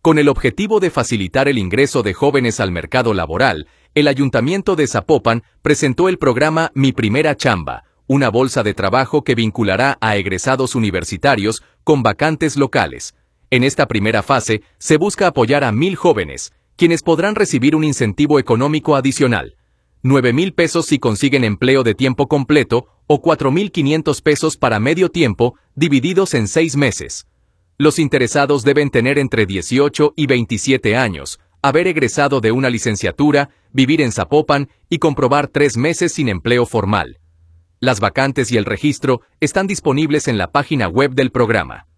Con el objetivo de facilitar el ingreso de jóvenes al mercado laboral, el Ayuntamiento de Zapopan presentó el programa Mi Primera Chamba, una bolsa de trabajo que vinculará a egresados universitarios con vacantes locales. En esta primera fase, se busca apoyar a 1,000 jóvenes, quienes podrán recibir un incentivo económico adicional. 9,000 pesos si consiguen empleo de tiempo completo o 4,500 pesos para medio tiempo, divididos en 6 meses. Los interesados deben tener entre 18 y 27 años, haber egresado de una licenciatura, vivir en Zapopan y comprobar 3 meses sin empleo formal. Las vacantes y el registro están disponibles en la página web del programa.